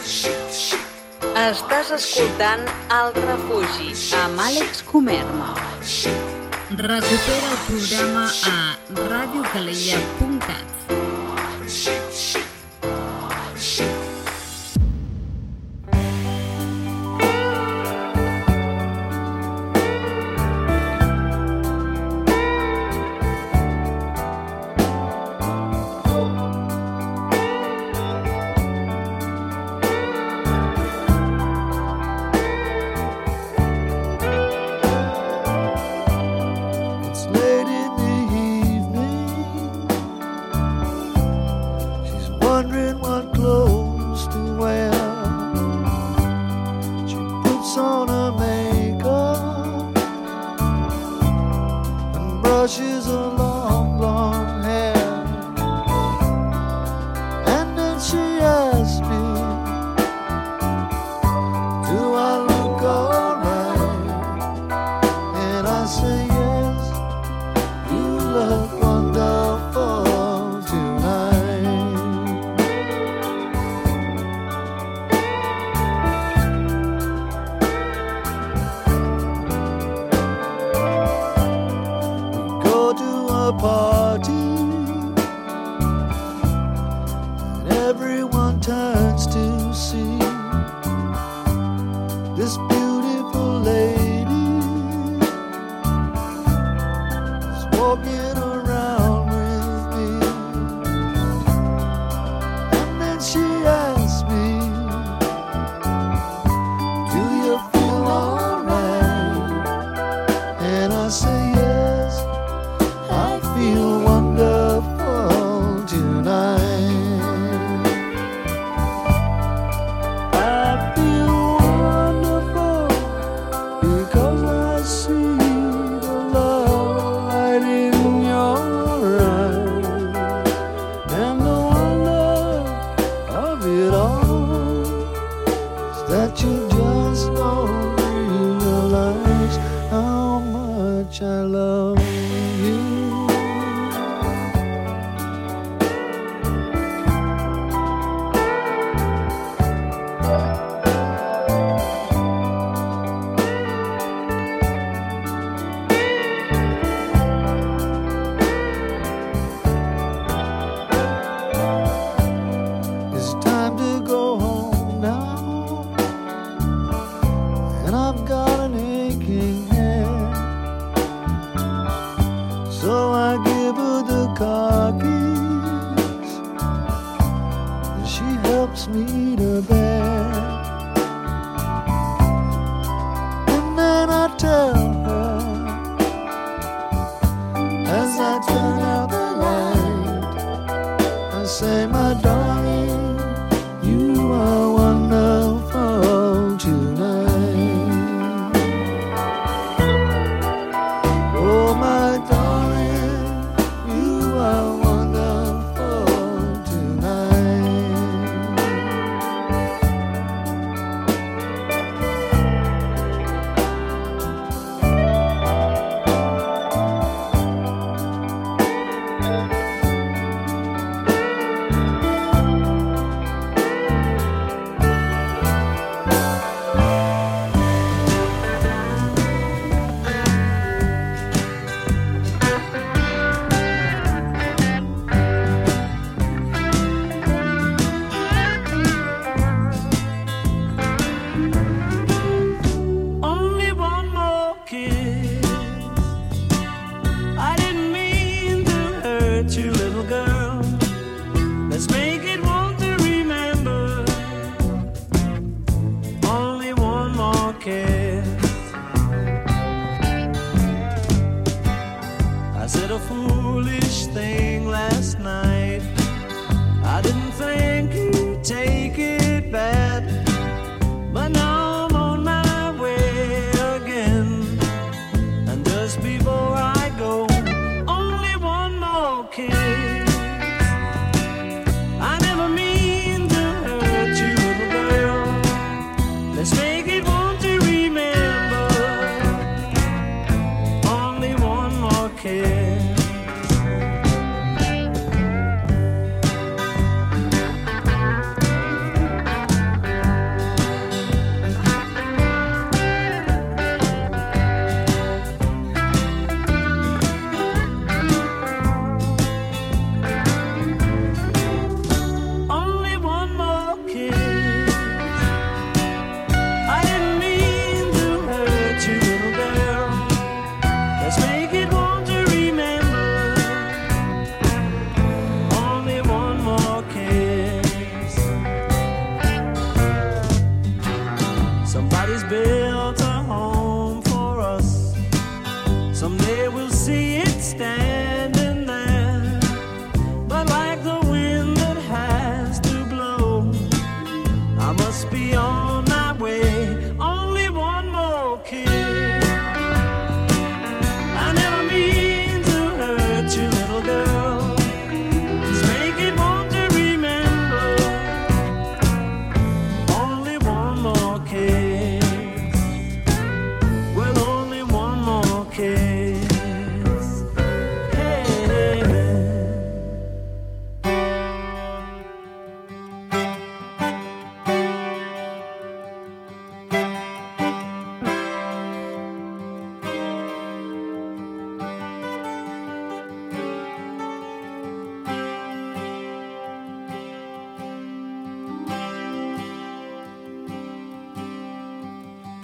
Estàs escoltant El Refugi amb Àlex Comerma. Recupera el programa a radiocalella.cat.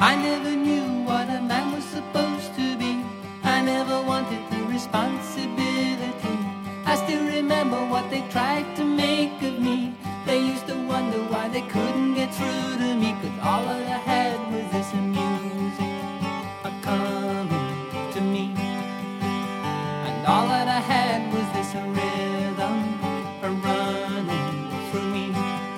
I never knew what a man was supposed to be. I never wanted the responsibility. I still remember what they tried to make of me. They used to wonder why they couldn't get through to me, 'cause all I had was this music coming to me. And all that I had was this rhythm running through me.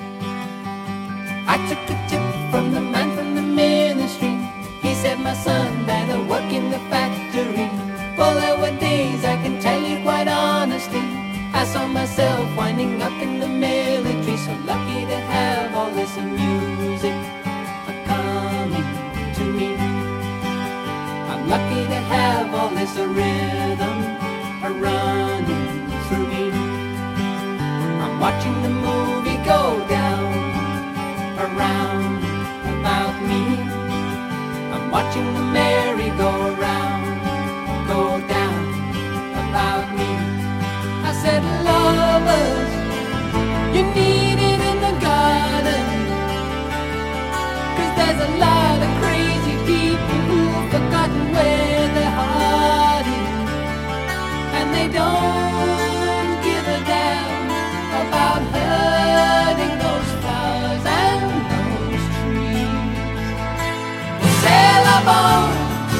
I took a tip from the man from the ministry. He said, my son, better work in the factory. Well, there were days, I can tell you quite honestly, I saw myself winding up in the military. So lucky to have all this music coming to me. I'm lucky to have all this rhythm running through me. I'm watching the movie go down around about me. I'm watching the merry-go-round go down about me. I said, lovers, you need it in the garden, 'cause there's a lot of crazy people who've forgotten where their heart is, and they don't give a damn about hurting those flowers and those trees. Sail up on,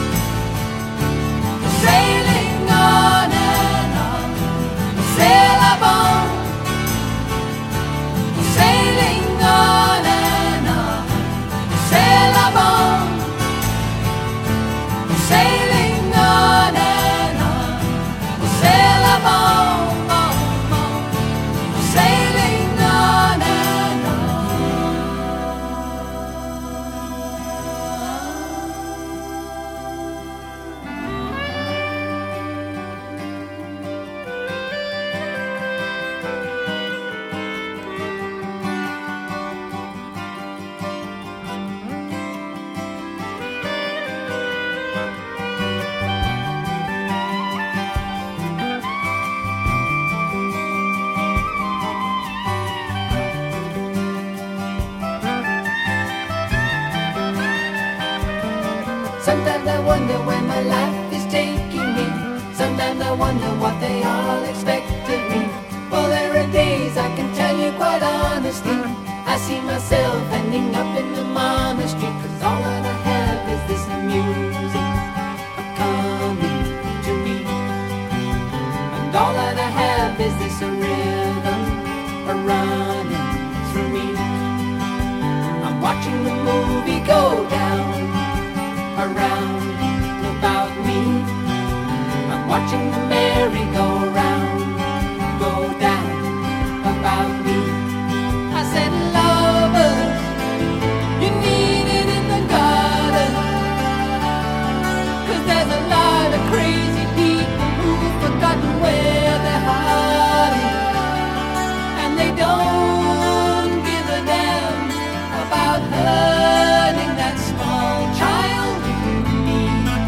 sailing on and on. Sail up on, sailing on and on. Sail up on, sailing on and on. Sail up on, sailing on and on. Sometimes I wonder where my life is taking me. Sometimes I wonder what they all expect of me. Well, there are days, I can tell you quite honestly, I see myself ending up in the monastery, 'cause all that I have is this music coming to me. And all that I have is this rhythm running through me. I'm watching the movie go down around about me. I'm watching the merry-go-round go down about me. I said, lovers, you need it in the garden, 'cause there's a lot of crazy people who've forgotten where their heart is, and they don't give a damn about hurting that small child in me.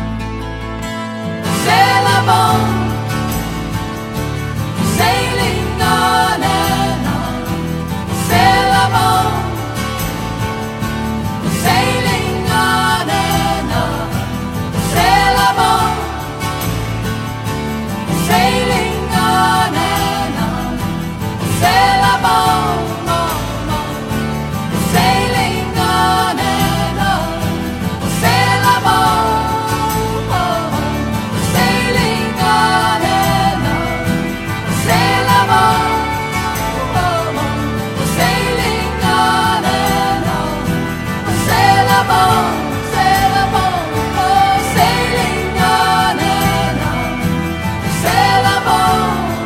Sail up on, sailing on and on. Sail up on, sailing on and on. Sail up on, sailing on and on. Sail up on, sailing on and on. Sail up on, sailing on and on. Sail up on, sailing on and on. Sail up on, sail up on, sailing on and on. Sail up on,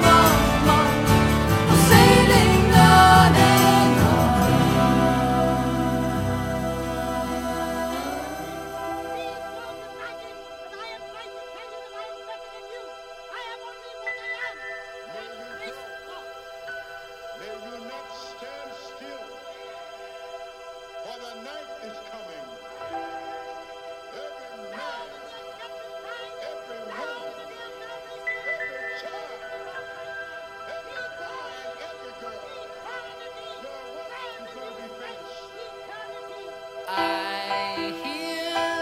sailing on and on. May you not stand still, for the night is coming. Every man, every woman, every child, every boy, every girl, your work is going to be finished. I hear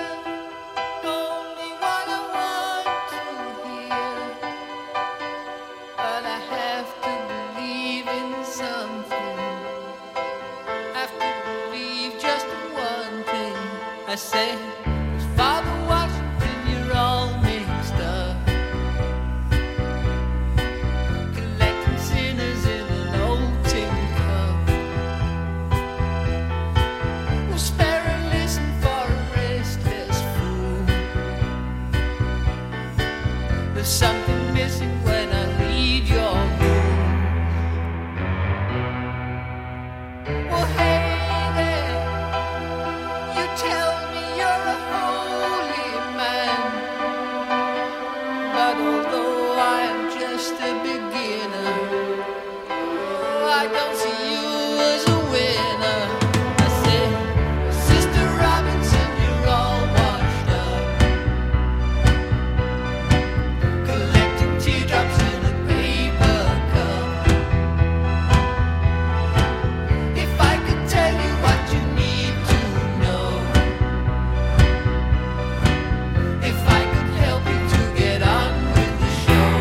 say, Father Washington, you're all mixed up, collecting sinners in an old tin cup. We'll spare and listen for a restless fool. There's something missing when I read your rules. Well, hey there, you tell me you're a holy man, but although I am just a beginner, I don't see you as a winner. I said, Sister Robinson, you're all washed up, collecting teardrops in a paper cup. If I could tell you what you need to know, if I could help you to get on with the show.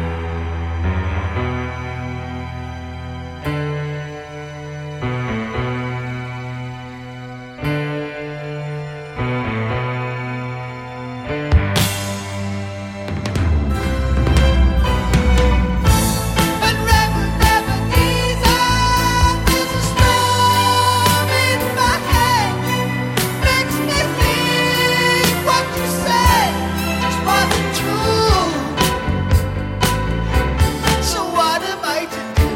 But Reverend Ebenezer, there's a storm in my head, makes me think what you said just wasn't true. So what am I to do?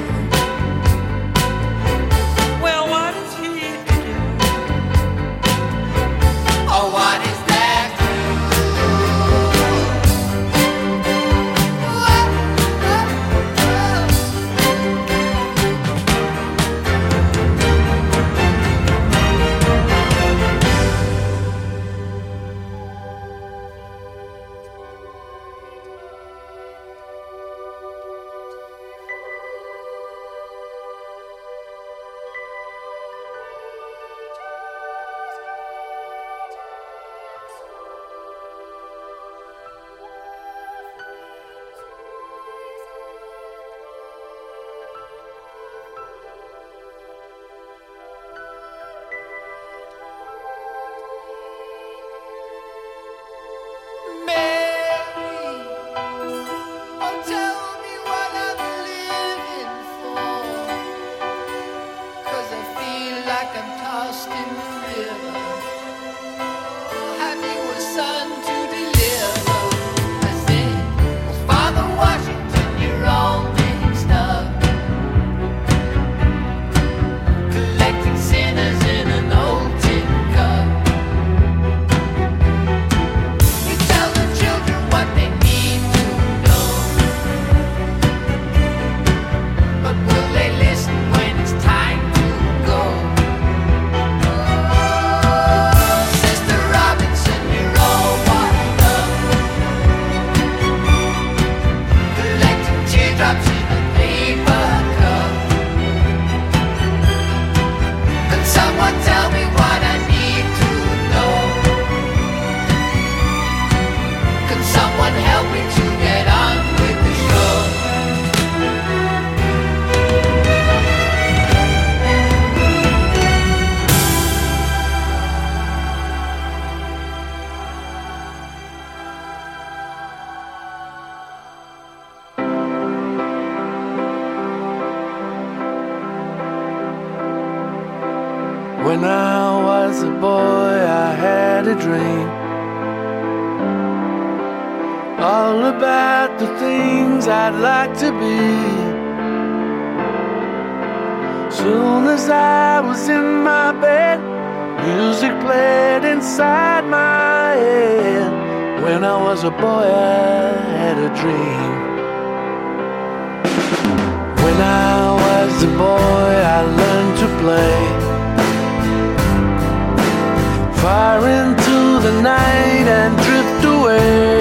Well, what is he to do? Oh, what is there to do? Mary, oh, tell me what I'm living for, 'cause I feel like I'm tossed in the river. Have you a son to deliver? I said, well, Father Washington, you're all mixed up, collecting sinners in an old tin cup. You tell the children what they need to know, but will they listen when it's time to go? Sister Robinson, you're all washed up, collecting teardrops in a paper cup. Can someone tell me what I need to know? Can someone help me to get on with the show? When I was a boy, I had a dream all about the things I'd like to be. Soon as I was in my bed, music played inside my head. When I was a boy, I had a dream. When I was a boy, I learned to play, fire into the night and drift away.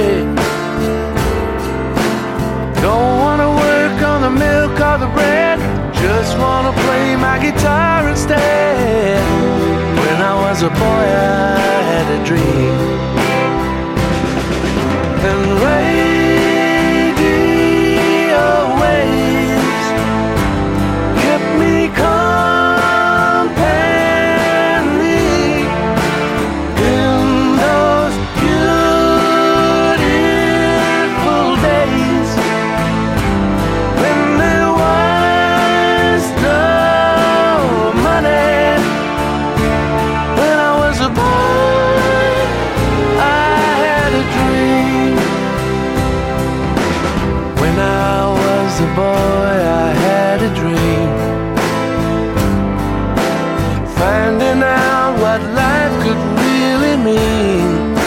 Don't wanna work on the milk or the bread, just wanna play my guitar instead. When I was a boy, I had a dream. And radio waves kept me company in what life could really mean.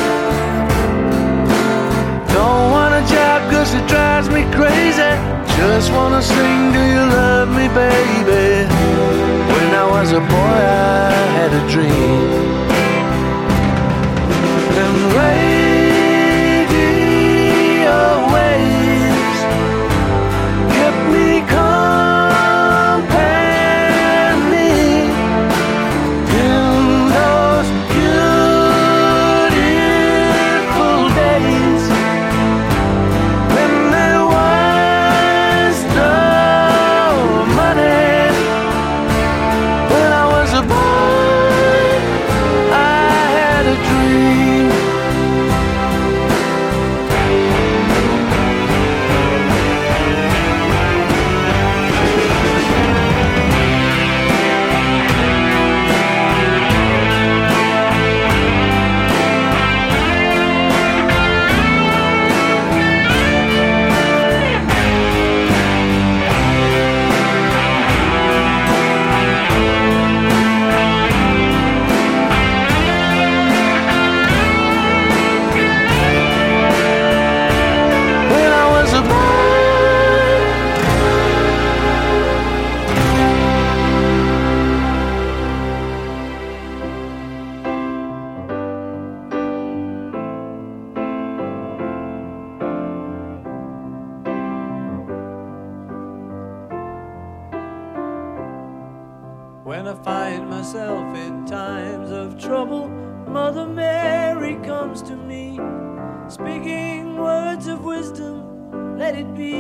Don't wanna job 'cause it drives me crazy. Just wanna sing, do you love me, baby? When I was a boy, I had a dream. And radio waves kept me company in those beautiful days when there was no money. When I was a boy, I had a dream. When I was a boy. When I find myself in times of trouble, Mother Mary comes to me, speaking words of wisdom, let it be.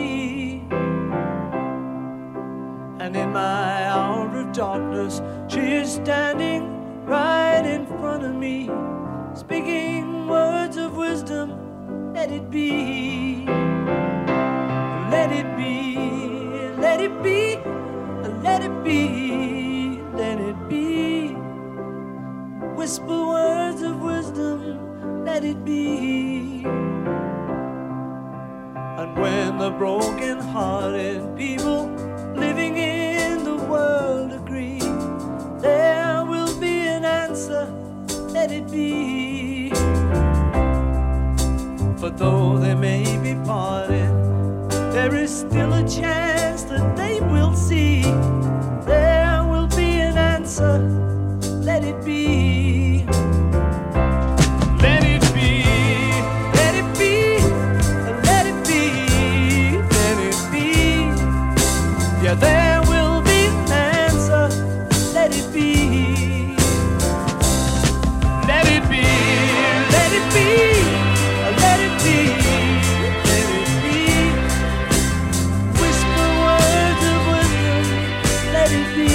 And in my hour of darkness, she is standing right in front of me, speaking words of wisdom, let it be. Let it be, let it be, let it be. Let it be. Whisper words of wisdom, let it be. And when the broken-hearted people living in the world agree, there will be an answer, let it be. For though they may be parted, there is still a chance that they will see. There will be an answer, let it be. Let it be, let it be, let it be, let it be. Yeah, there will be an answer, let it be. Let it be, let it be, let it be, let it be. Whisper words of wisdom, let it be.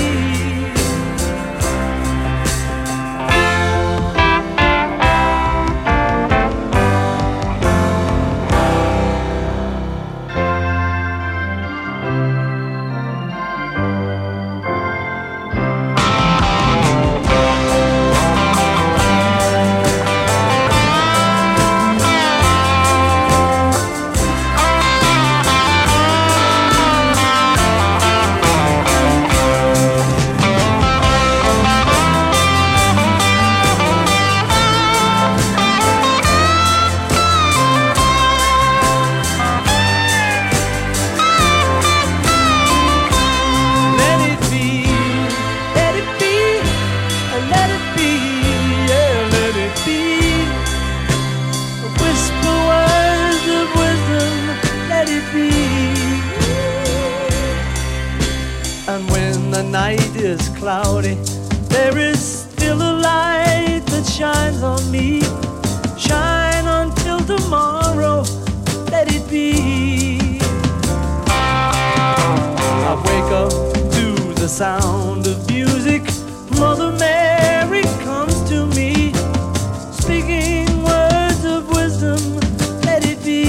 Night is cloudy, there is still a light that shines on me. Shine until tomorrow, let it be. I wake up to the sound of music. Mother Mary comes to me, speaking words of wisdom, let it be.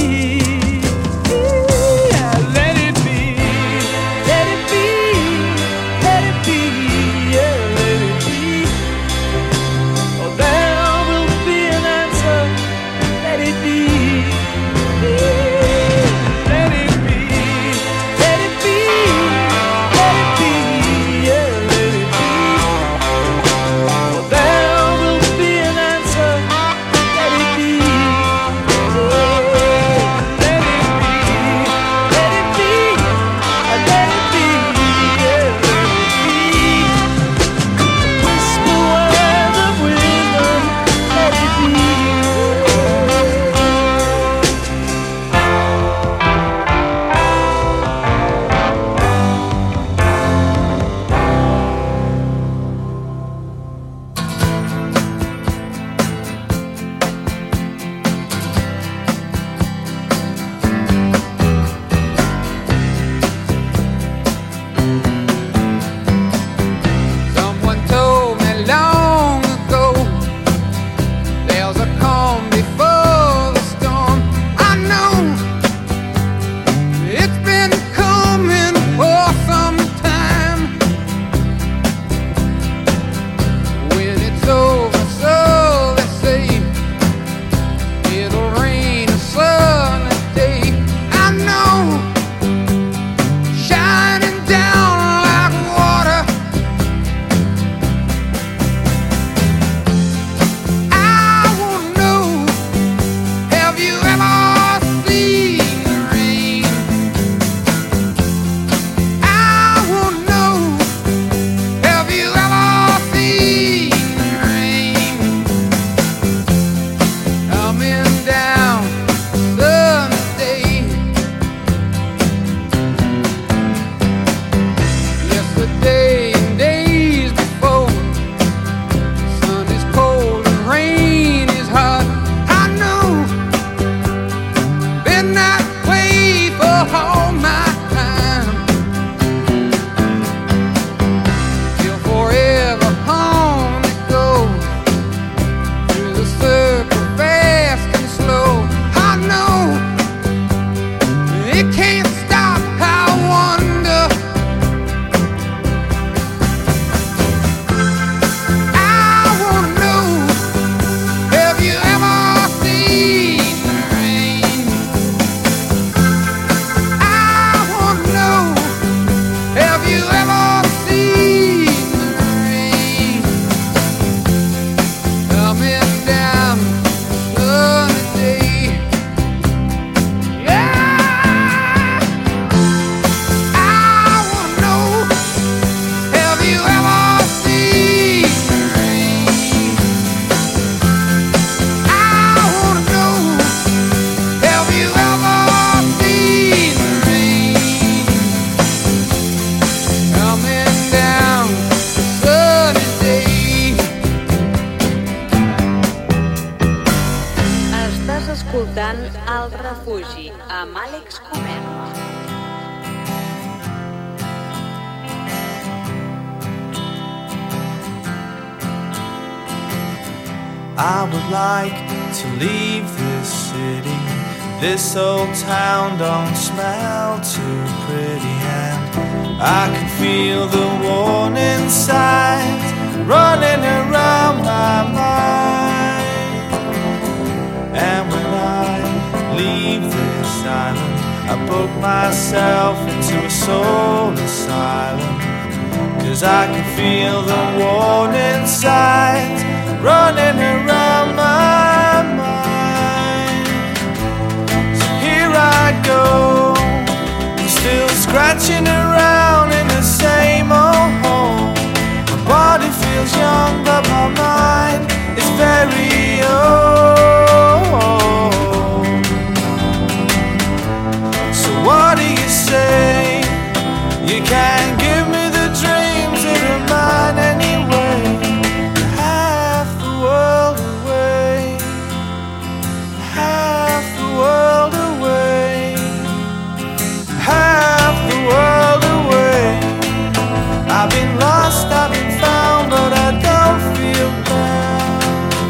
escoltant El Refugi amb Àlex Comerç. I would like to leave this city. This old town don't smell too pretty, and I can feel the warning signs running around my mind. And when I leave this island, I book myself into a soul asylum, 'cause I can feel the warning signs running around my mind. So here I go, still scratching around in the same old hole. My body feels young, but my mind is very old. So what do you say? You can't give me the dreams that are mine anyway. Half the world away, half the world away, half the world away. I've been lost, I've been found, but I don't feel bound.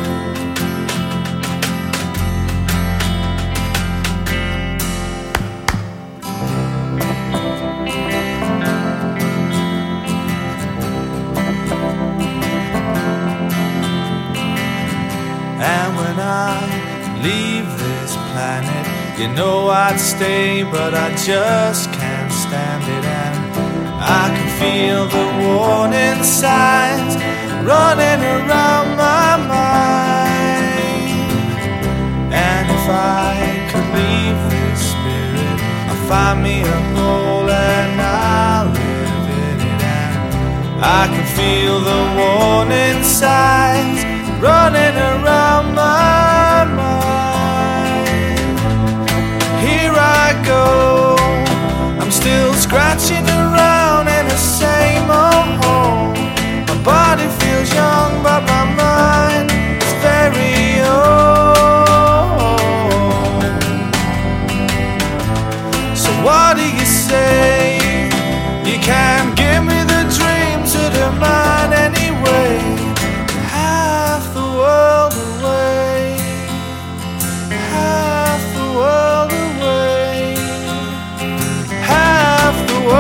And when I leave this planet, you know I'd stay, but I just can't stand it. And I can feel the warning signs running around my mind. And if I could leave this spirit, I'll find me a hole and I'll live in it. And I can feel the warning signs running around my mind. Here I go, I'm still scratching around in the same old hole. My body feels young, but my mind is very old. So what do you say? You can't give me the dreams that are mine anyway. Half the world away, half the world away, half the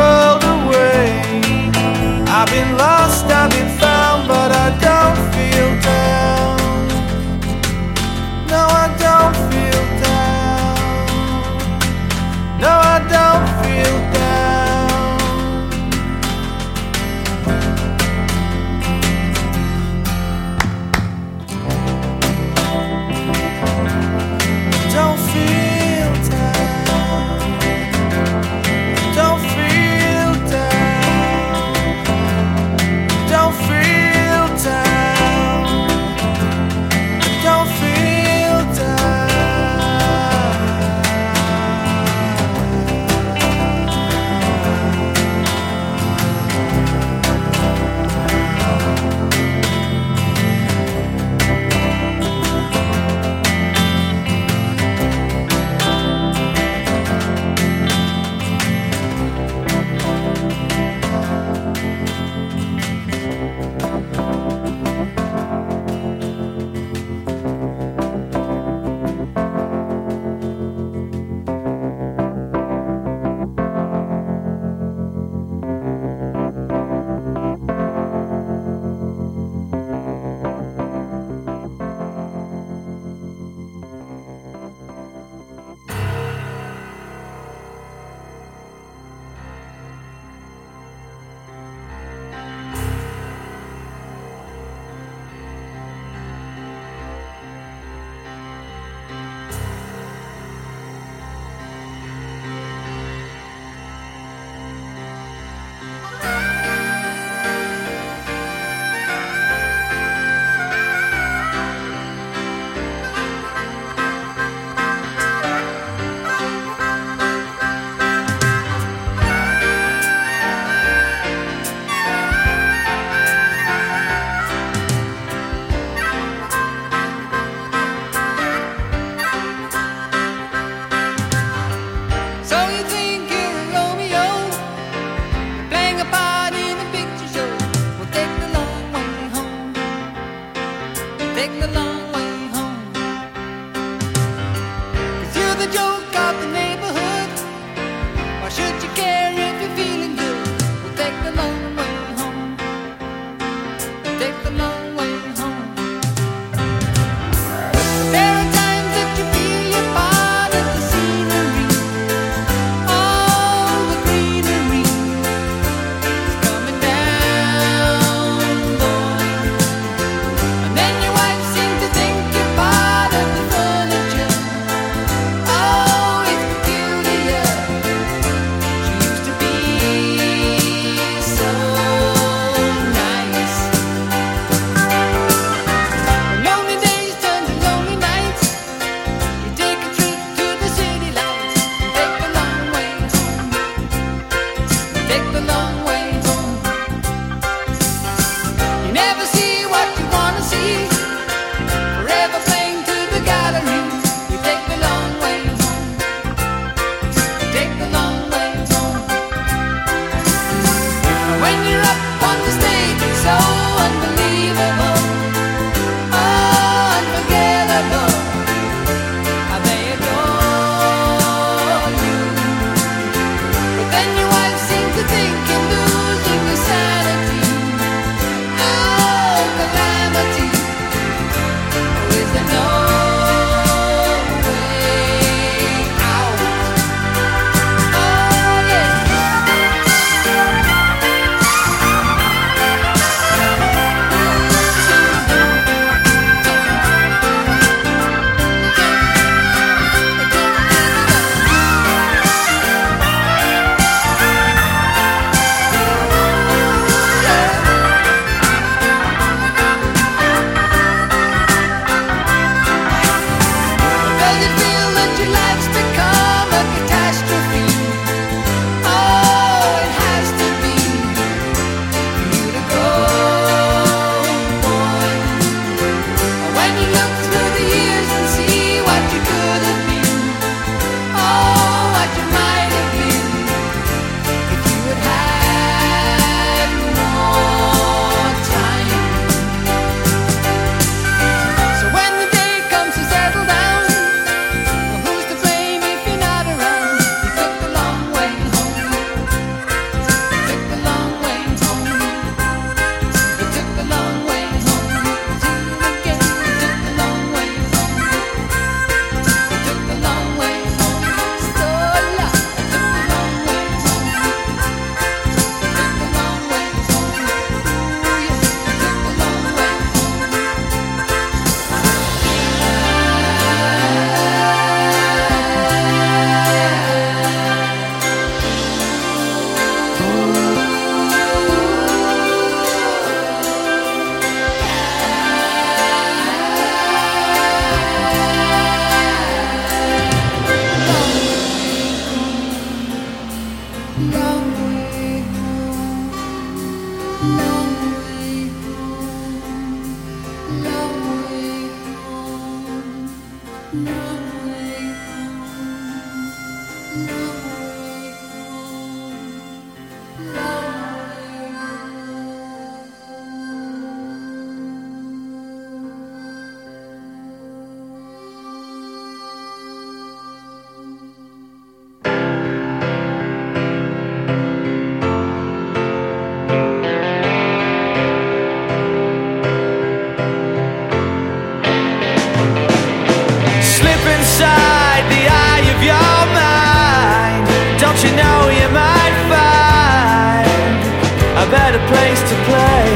place to play.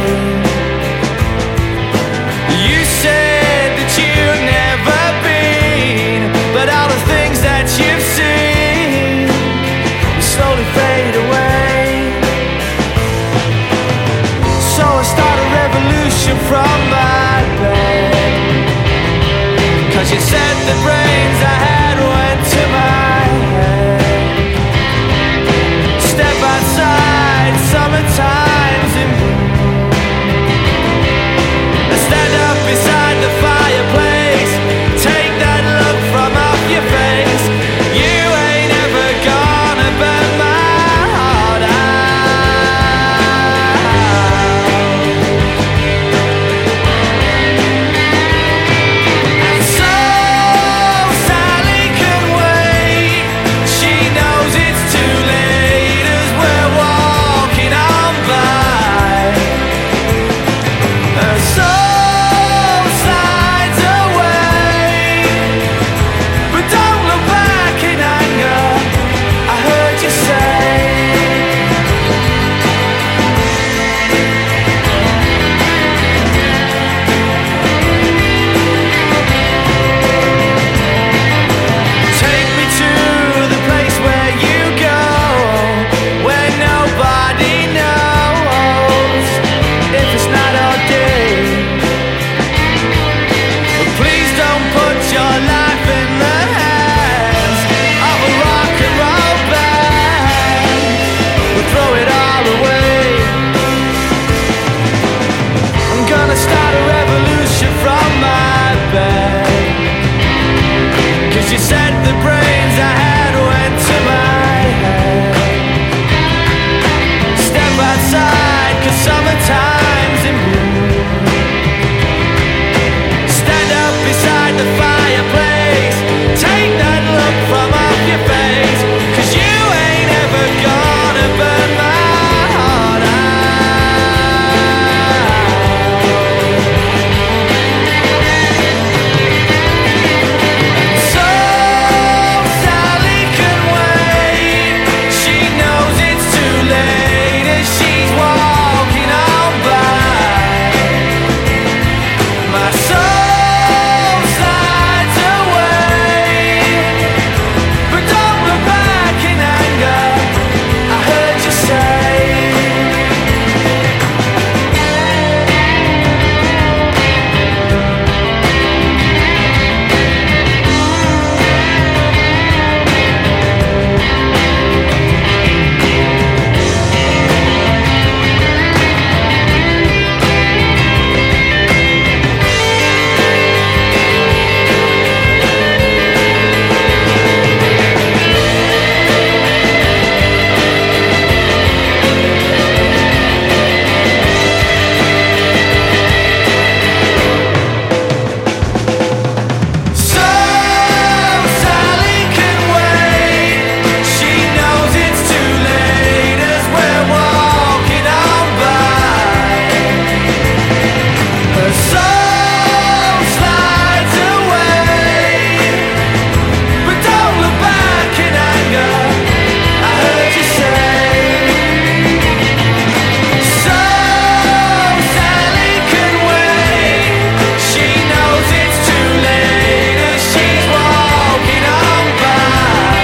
You said that you'd never been, but all the things that you've seen slowly fade away. So I start a revolution from my bed, 'cause you said the brains I had went to my head. Step outside, summertime's in bloom. I stand up beside the fireplace, take that look from off your face. You ain't ever gonna burn my heart out. And so Sally can wait, she knows it's too late as we're walking on by. Her soul slides away, but don't look back in anger, I heard you say. Take me to the place where you go, where nobody knows if it's not all day. But please don't put your life in the hands of a rock and roll band. We'll throw it all away. I'm gonna start a revolution from my bed, 'cause you said the brains I had went to my head. Step outside, 'cause summertime's in bloom. Stand up beside the fireplace, take that look from off your face, 'cause you ain't ever gonna burn my heart out. So Sally can wait, she knows it's too late as she's walking on by. My soul slides away, but don't look back in anger, I heard you say. So Sally can wait, she knows it's too late as we're walking on by. Her soul slides away, but don't look back in anger, I heard you say. So Sally can wait, she knows it's too late as she's walking on by.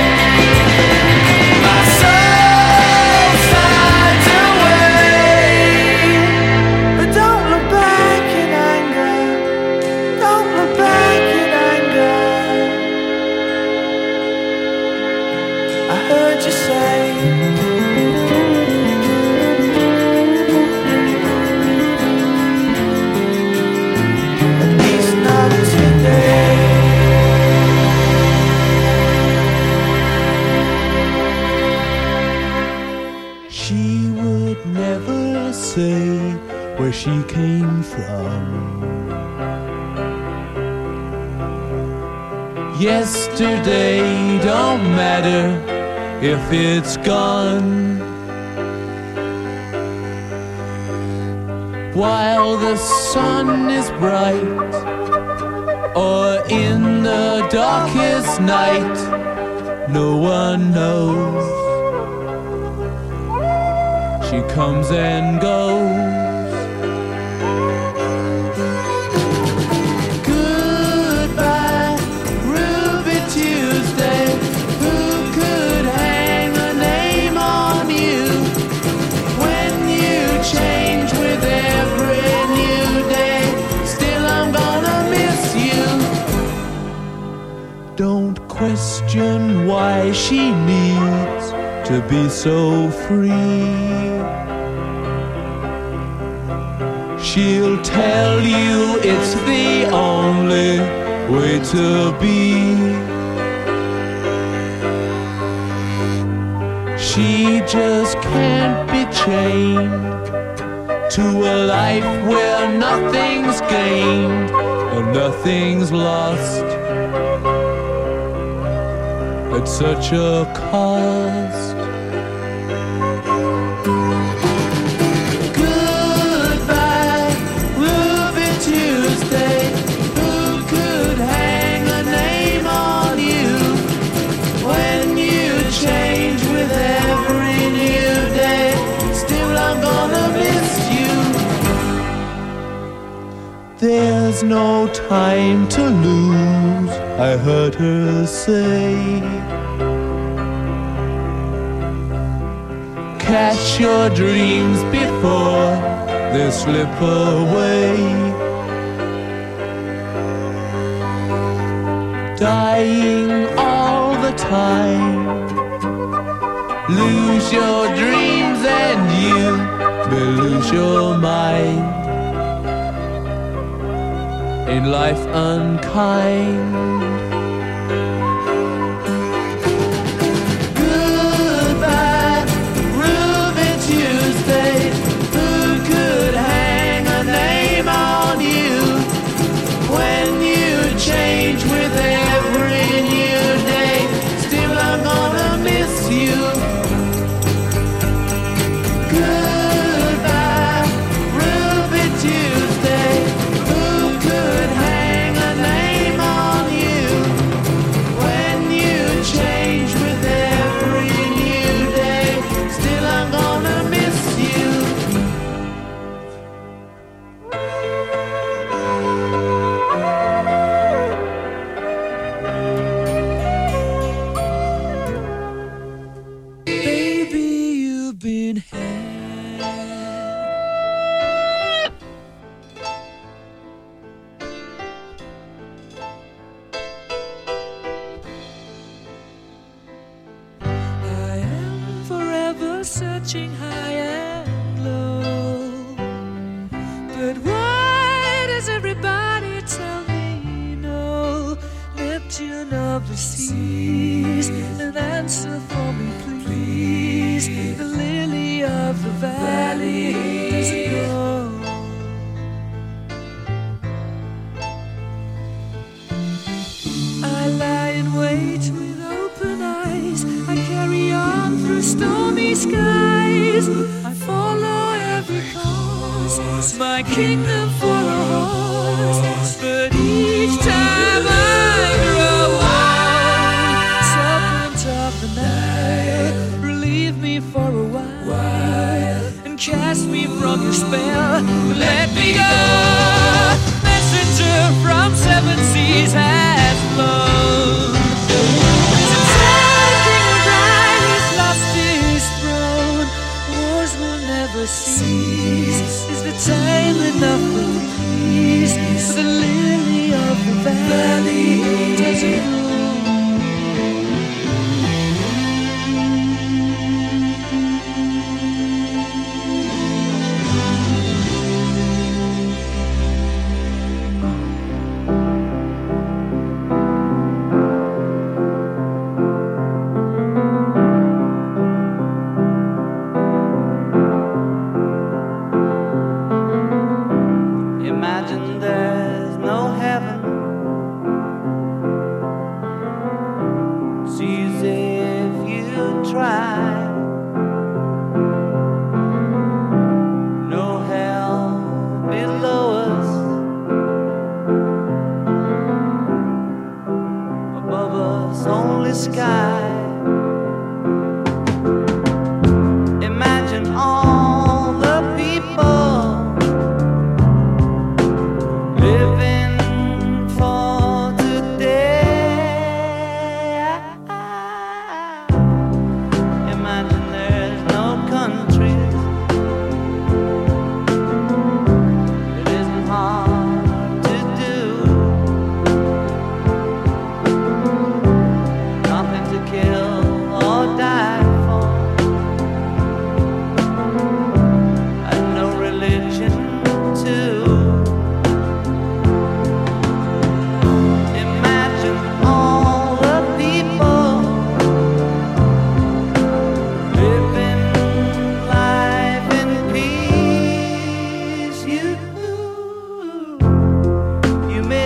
My soul slides away, but don't look back in anger, don't look back in anger, I heard you say. At least not today. She would never say where she came from. Yesterday don't matter if it's gone. While the sun is bright, or in the darkest night, no one knows. she comes and goes. Goodbye, Ruby Tuesday. Who could hang a name on you when you change with every new day? Still, I'm gonna miss you. Don't question why she needs to be so free. She'll tell you it's the only way to be. She just can't be chained to a life where nothing's gained and nothing's lost at such a cost. Goodbye, Ruby Tuesday. Who could hang a name on you when you change with every new day? Still, I'm gonna miss you. There's no time to lose, I heard her say. Catch your dreams before they slip away. Dying all the time. Lose your dreams and you will lose your mind. Ain't life unkind? Goodbye, Ruby Tuesday. Who could hang a name on you when you change with every new day? Still, I'm gonna miss you. Goodbye, Ruby Tuesday. Who could hang a name on you when you change with every new day? Still, I'm gonna miss you. Baby, you've been had. I am forever searching high and low. But why does everybody tell me no? Neptune of the seas, an answer for me, please. The lily of the valley doesn't know. I lie in wait with open eyes. I carry on through stormy skies. I follow every cause, my kingdom for a horse. But each time I grow old, serpent of the night, relieve me for a while and cast me from your spell. Let me go. Messenger from seven seas has flown. Since our king of pride has lost his throne, wars will never cease. Is the time enough for peace? For the lily of the valley doesn't bloom. Imagine there's no heaven. It's easy if you try. No hell below us. Above us, only sky. Imagine all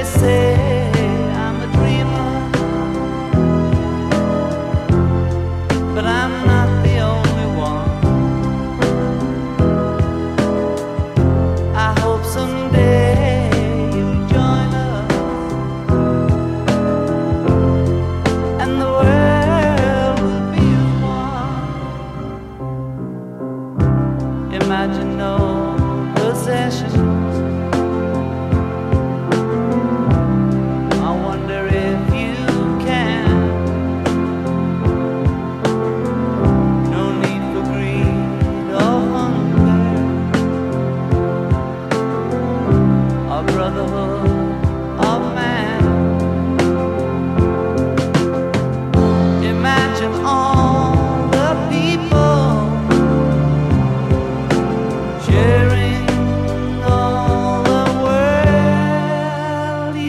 may say I'm a dreamer, but I'm not the only one. I hope someday you'll join us, and the world will be as one. Imagine no possessions. I wonder if you can. No need for greed or hunger, or brotherhood of man. Imagine all the people sharing all the world.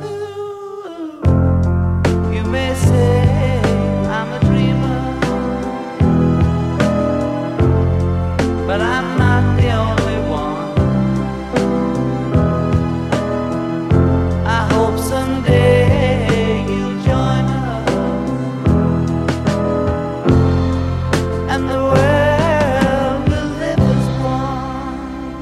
You may say I'm a dreamer, but I'm not the only one. I hope someday you'll join us, and the world will live as one.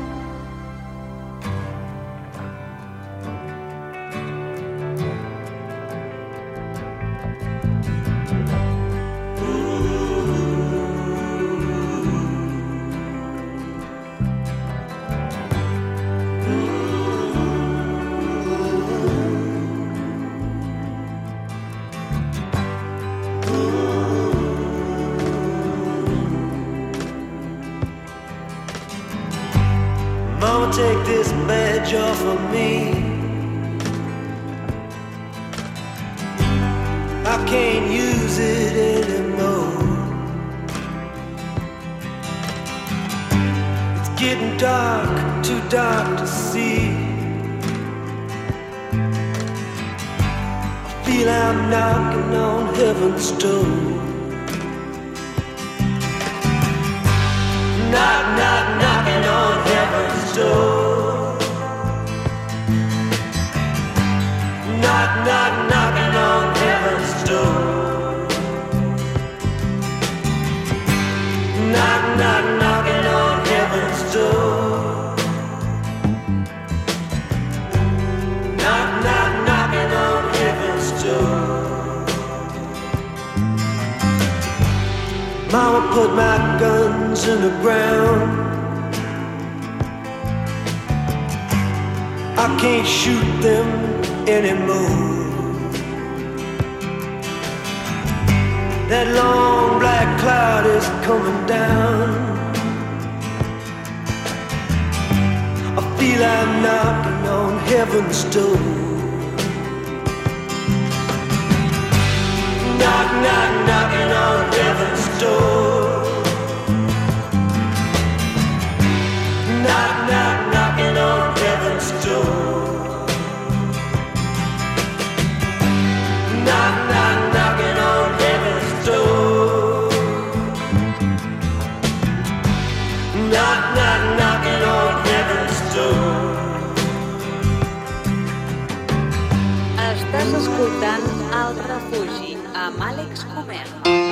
Mama, take this badge off of me. I can't use it anymore. It's getting dark, too dark to see. I feel I'm knocking on heaven's door. Knock, knock, knocking on heaven's door. Knock, knock, knocking on heaven's door. Knock, knock, knocking on heaven's door. Knock, knock, knocking on heaven's door. Mama put my guns in the ground. I can't shoot them anymore. That long black cloud is coming down. I feel I'm knocking on heaven's door. Knock, knock, knocking on heaven's door. Knock, knock, knocking on heaven's door. Knock, knock, knocking on heaven's door. Knock, knock, knocking on heaven's door. Estàs escoltant El Refugi amb Àlex Comer.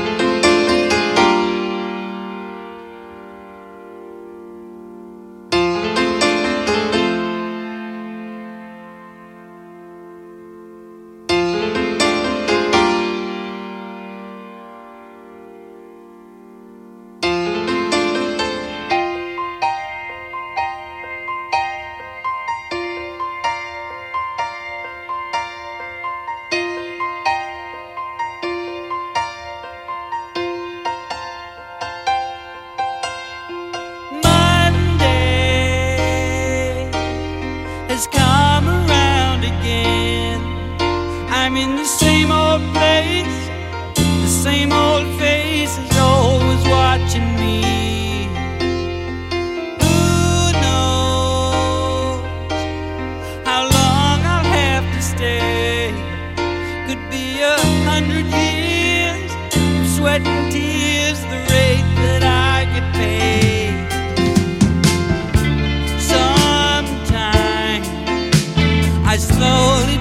I'm in the same old place, the same old faces always watching me. Who knows how long I'll have to stay? Could be 100 years of sweat and tears, the rate that I get paid. Sometimes I slowly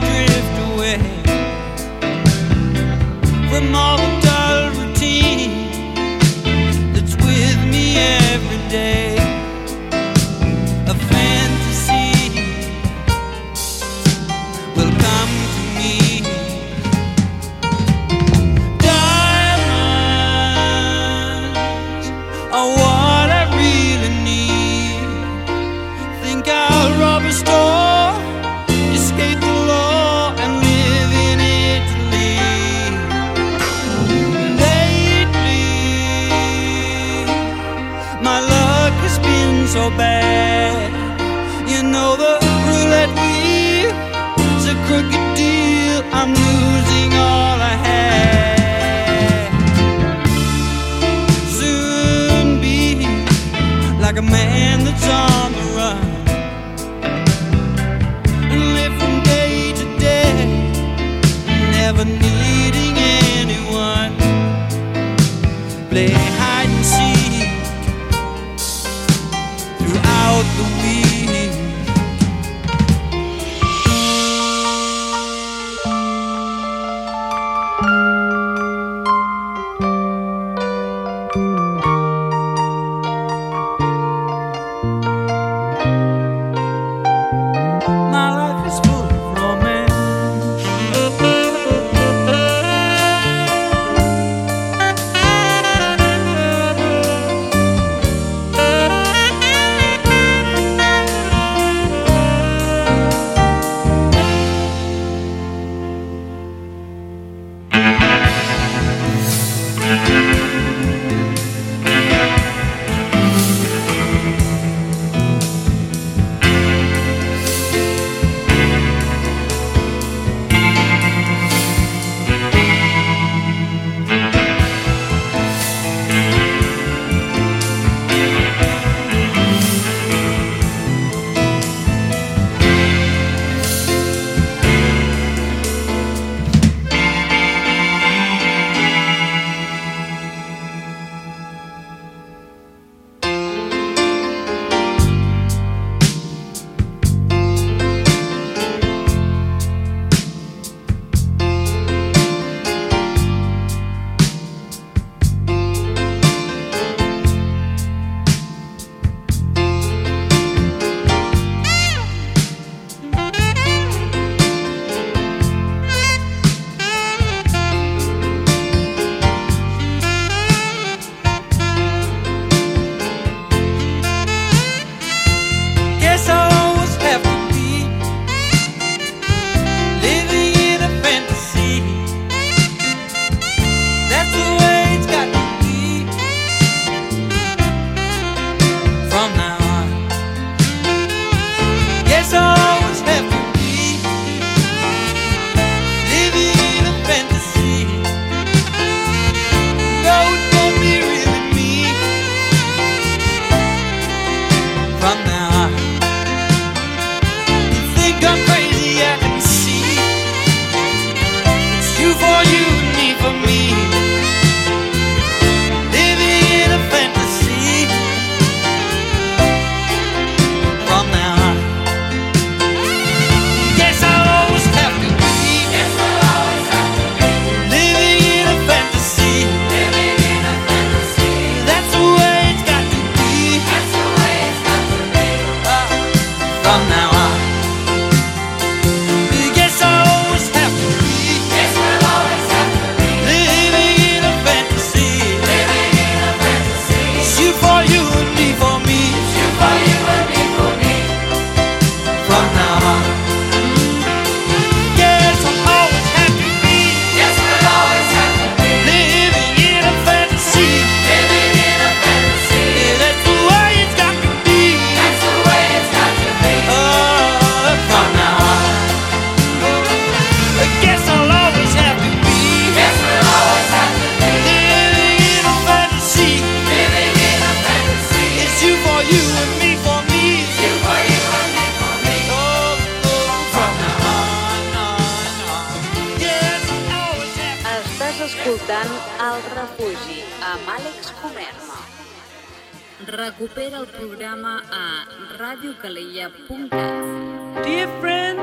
escoltant El Refugi amb Àlex Comerma. Recupera el programa a radiocalella.cat. Dear friend,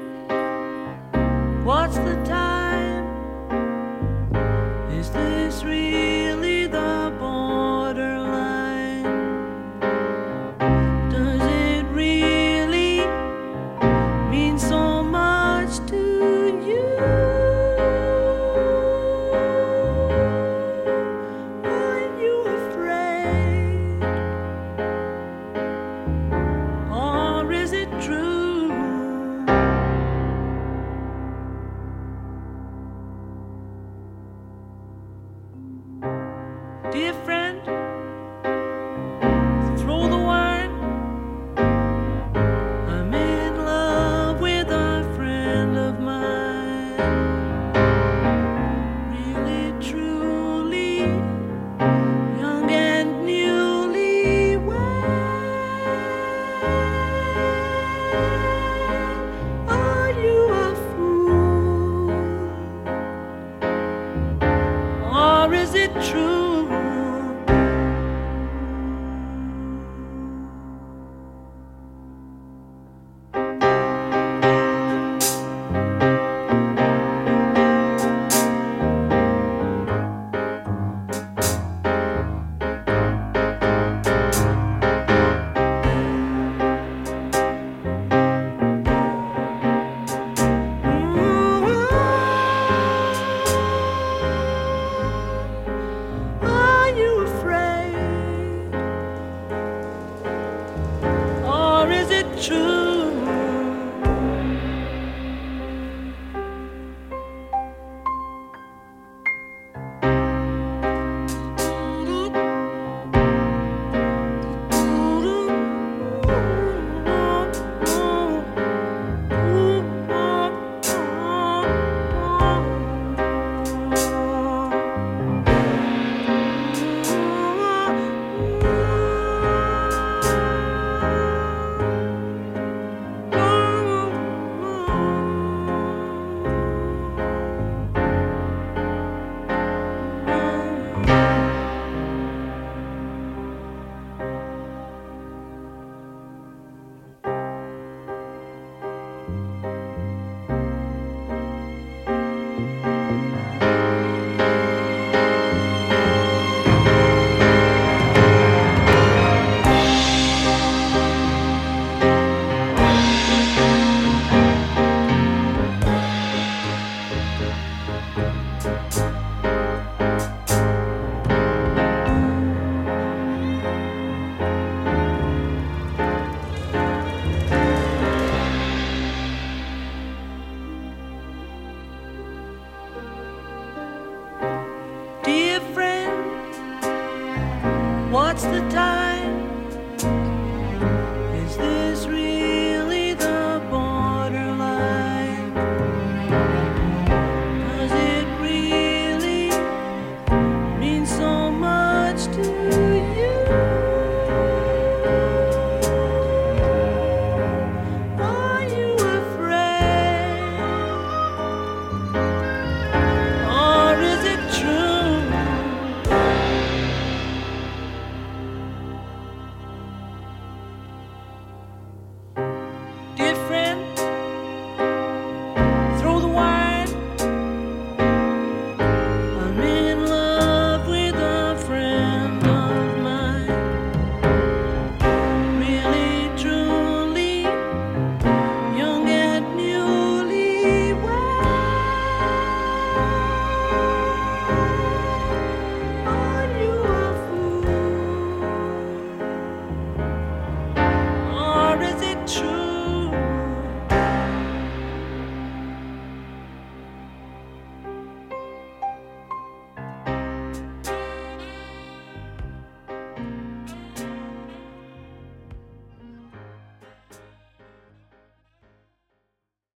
what's the time? Is this really the borderline? Does it really mean so much to you? Are you afraid? Or is it true? Dear friend, throw the wine. I'm in love with a friend of mine. Really, truly, young and newlywed. Are you a fool? Or is it true? Are you afraid? Or is it true? Dear friend, what's the